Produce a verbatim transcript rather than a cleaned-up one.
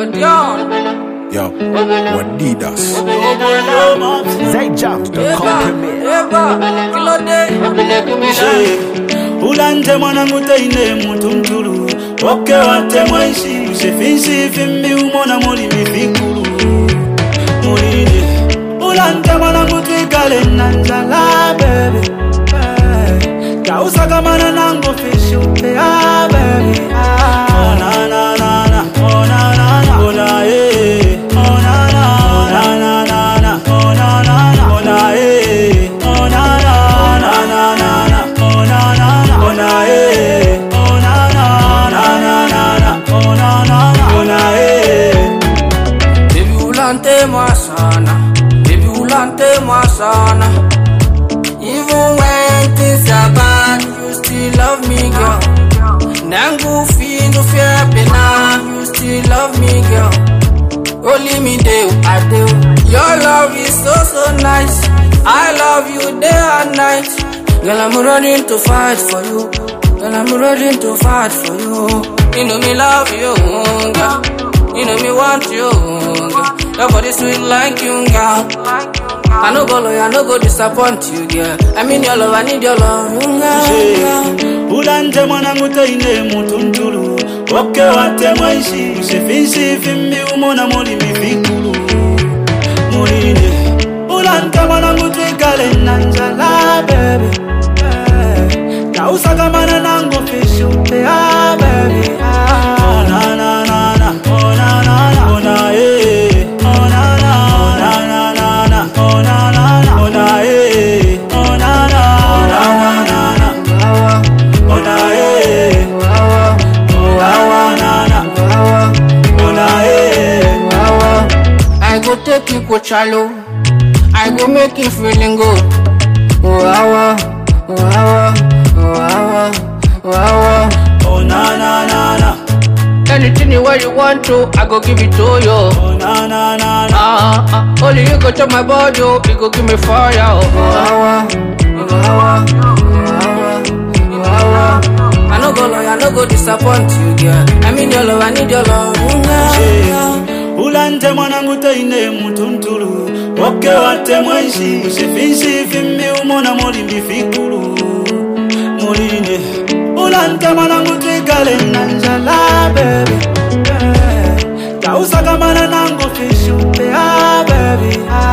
Yo, Wadidas. Zayjams dot com Ulante mwanangu teine mutuntulu Oke wate mwaishi Usefinsi fimbi umona muli mifikulu Mulinde Ulante mwanangu tuikale nanjala baby Kausa kamana nango fishupe ah baby ah. Oh na na na na Oh na na na Oh na eh Oh na na Oh na na na Oh na na na Oh na eh Oh na na Oh na na na Oh na na na Oh na eh Oh na na na na na Oh na na na Oh na eh. Baby ulante moi sana Baby ulante moi sana. Even when things are bad, you still love me, girl. Nangu fi no fear pena, you still love me, girl. Only me do, I do. Your love is so so nice. I love you day and night. Girl, I'm running to fight for you. Girl, I'm running to fight for you. You know me love you, girl. You know me want you, girl. Your body sweet like you, girl. I no go lie, I no go disappoint you, girl. I mean your love, I need your love, girl. Ulante mwanangu teine mutuntulu Oke wate mwaishi Usefinsi fimbi umona muli mifikulu Mulinde Ulante mwanangu tuikale nanjala baby Kausa kamana nango fishupe ah baby ah. Oh na na na na Oh na na na Oh na eh Oh na na Oh na na na na Oh na na na Oh na eh Oh na na Oh na na na Oh na eh Oh na na na Oh na eh. I go take you Coachalo. I go make you feeling good. Oh wow, oh wow, oh wow, oh wow. Oh na na na na. Anything you want, you want to, I go give it to you. Oh na na na na. Ah, uh, uh, only you go to my body, you go give me fire. Oh wow, oh wow, oh wow. I no go lie, I no go disappoint you, girl. I mean your love, I need your love, girl. Ulante mwanangu teine mutuntulu Oke wate mwaishi Usefinsi fimbi umona muli mifikulu Mulinde Ulante mwanangu tuikale nanjala baby Kausa kamana nango fishupe ah baby ah.